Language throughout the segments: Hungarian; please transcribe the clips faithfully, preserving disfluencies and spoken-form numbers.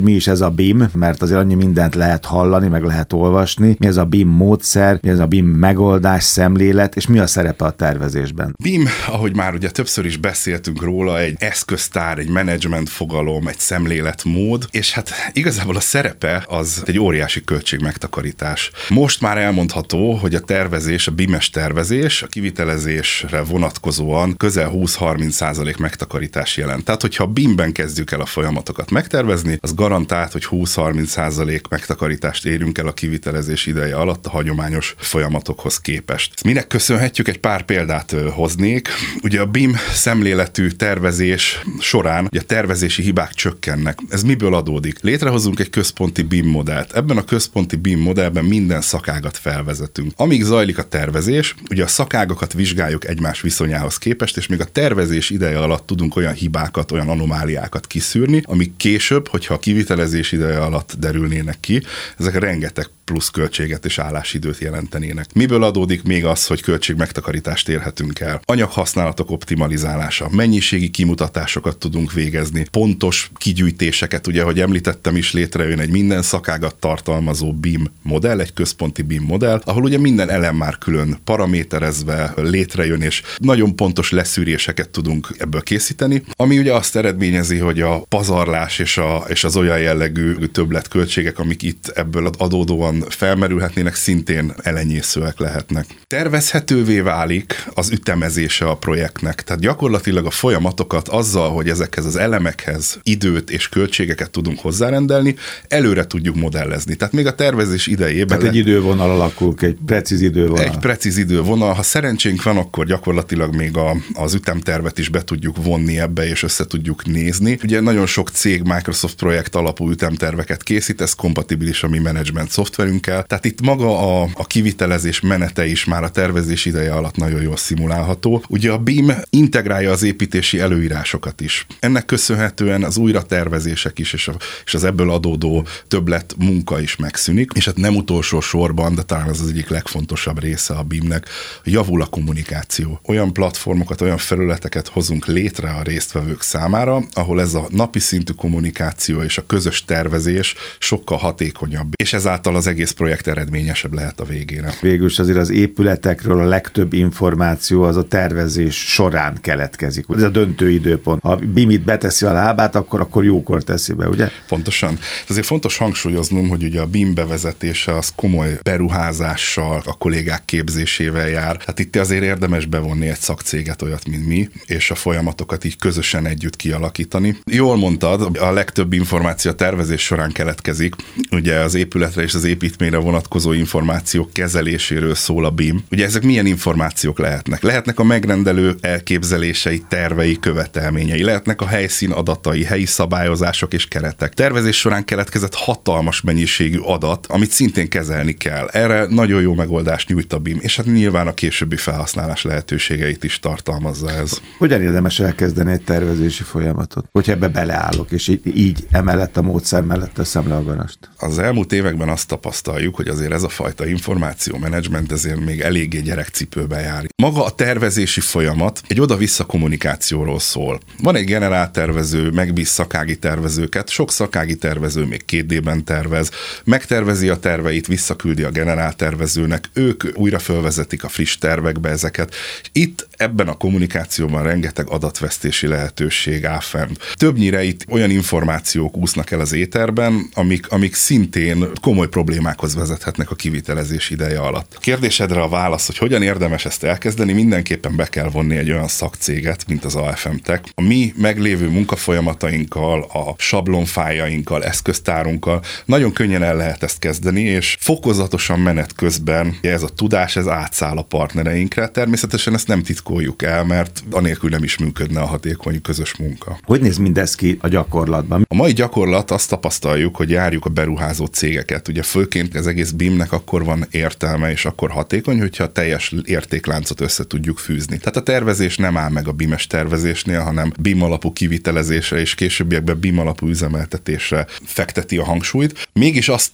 mi is ez a bé i em, mert azért annyi mindent lehet hallani, meg lehet olvasni. Mi ez a bé i em módszer, mi ez a bé i em megoldás, szemlélet, és mi a szerepe a tervezésben? bé i em, ahogy már ugye többször is beszéltünk róla, egy eszköztár, egy menedzsment fogalom, egy szemléletmód, és hát igazából a szerepe az egy óriási költségmegtakarítás. Most már elmondható, hogy a tervezés, a bé i em-es tervezés a kivitelezésre vonatkozóan közel húsz-harminc százalék megtakarítás jelent. Tehát, hogyha a bé i em-ben kezdjük el a folyamatokat megtervezni, az garantált, hogy húsz-harminc százalék megtakarítást érünk el a kivitelezés ideje alatt a hagyományos folyamatokhoz képest. Minek köszönhetjük? Egy pár példát hoznék. Ugye a bé i em szemléletű tervezés során ugye a tervezési hibák csökkennek. Ez miből adódik? Létrehozunk egy központi bé i em modellt. Ebben a központi bé i em modellben minden szakágat felvezetünk. Amíg zajlik a tervezés, ugye a szakágakat vizsgáljuk egymás viszonyához képest, és még a tervezés ideje alatt tudunk olyan hibákat, olyan anomáliákat kiszűrni, amik később, hogyha a kivitelezés ideje alatt derülnének ki, ezek rengeteg plusz költséget és állásidőt jelentenének. Miből adódik még az, hogy költségmegtakarítást érhetünk el? Anyaghasználatok optimalizálása, mennyiségi kimutatásokat tudunk végezni, pontos kigyűjtéseket, ugye, ahogy említettem is, létrejön egy minden szakágat tartalmazó bé i em modell, egy központi bé i em modell, ahol ugye minden elem már külön paraméterezve létrejön, és nagyon pontos leszűréseket tudunk ebből készíteni, ami ugye azt eredményezi, hogy a pazarlás és, a, és az olyan jellegű többletköltségek, amik itt ebből adódóan felmerülhetnének, szintén elenyészőek lehetnek. Tervezhetővé válik az ütemezése a projektnek, tehát gyakorlatilag a folyamatokat azzal, hogy ezekhez az elemekhez időt és költségeket tudunk hozzárendelni, előre tudjuk modellezni. Tehát még a tervezés idejében... Tehát egy idővonal alakul, egy precíz idővonal. Egy precíz idővonal. Ha szerencsénk van, akkor gyakorlatilag még a, az ütemtervet is be tudjuk vonni ebbe, és össze tudjuk nézni. Ugye nagyon sok cég Microsoft projekt alapú ütemterveket készít, ez kompatibilis a mi management szoftverünkkel. Tehát itt maga a, a kivitelezés menete is már a tervezés ideje alatt nagyon jól szimulálható. Ugye a bé i em integrálja az építési előírásokat is. Ennek köszönhetően az újratervezések is, és, a, és az ebből adódó többlet munka is megszűnik, és hát nem utolsó sorban, de talán az az egyik legfontosabb része a bé i em-nek, javul a kommunikáció. Olyan platformokat, olyan felületeket hozunk létre a résztvevők számára, ahol ez a napi szintű kommunikáció és a közös tervezés sokkal hatékonyabb, és ezáltal az egész projekt eredményesebb lehet a végére. Végülis azért az épületekről a legtöbb információ az a tervezés során keletkezik. Ez a döntő időpont. Ha a bé i em-it beteszi a lábát, akkor, akkor jókor teszi be, ugye? Pontosan. Ezért fontos hangsúlyoznom, hogy ugye a bé i em bevezetése az komoly beruházással, a kollégák képzésével jár. Hát itt azért érdemes bevonni egy szakcéget, olyat, mint mi, és a folyamatokat így közösen együtt kialakítani. Jól mondtad, a legtöbb információ a tervezés során keletkezik. Ugye az épületre és az építményre vonatkozó információk kezeléséről szól a bé i em. Ugye ezek milyen információk lehetnek? Lehetnek a megrendelő elképzelései, tervei, követelményei, lehetnek a helyszín adatai, helyi szabályozások és keretek. Tervezés során keletkezett hatalmas mennyiségű adat, amit szintén kezelni kell. Erre nagyon jó megoldást nyújt a bé i em, és hát nyilván a későbbi felhasználás lehetőségeit is tartalmazza ez. Hogyan érdemes elkezdeni egy tervezési folyamatot? Hogyha ebbe beleállok, és így, így emellett a módszer mellett teszem le a garast? Az elmúlt években azt tapasztaljuk, hogy azért ez a fajta információmenedzsment ezért még eléggé gyerekcipőbe jár. Maga a tervezési folyamat egy oda-vissza kommunikációról szól. Van egy generáltervező, megbíz szakági tervezőket, sok szakági tervező még két dében tervez, megtervezi a terveit, visszaküldi a generáltervezőnek, ők újra fölvezetik a friss tervekbe ezeket. Itt ebben a kommunikációban rengeteg adatvesztési lehetőség áll fenn. Többnyire itt olyan információk úsznak el az éterben, amik, amik szintén komoly problémákhoz vezethetnek a kivitelezés ideje alatt. A kérdésedre a válasz, hogy hogyan érdemes ezt elkezdeni, mindenképpen be kell vonni egy olyan szakcéget, mint az á ef em Tech. A mi meglévő munkafolyamatainkkal, a sablonfájainkkal, eszköztárunkkal nagyon könnyen el lehet ezt kezdeni, és fokozatosan menet közben ez a tudás, ez átszáll a partnereinkre. Természetesen ezt nem titkoljuk el, mert anélkül nem is működne a hatékony közös munka. Hogy néz mindez ki a gyakorlatban? A mai gyakorlat azt tapasztaljuk, hogy járjuk a beruházó cégeket. Ugye főként az egész bé i em-nek akkor van értelme és akkor hatékony, hogyha a teljes értékláncot össze tudjuk fűzni. Tehát a tervezés nem áll meg a bé i em-es tervezésnél, hanem bé i em alapú kivitelezésre és későbbiekben bé i em alapú üzemeltetésre fekteti a hangsúlyt. Mégis azt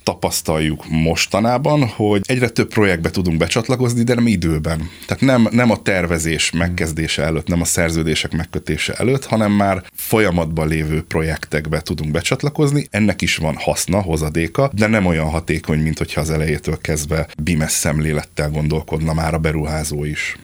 tapasztaljuk mostanában, hogy egyre több projektbe tudunk becsatlakozni, de nem időben. Tehát nem, nem a tervezés megkezdése előtt, nem a szerződések megkötése előtt, hanem már folyamatban lévő projektekbe tudunk becsatlakozni. Ennek is van haszna, hozadéka, de nem olyan hatékony, mint hogyha az elejétől kezdve bé i em es szemlélettel gondolkodna már a beruházó is.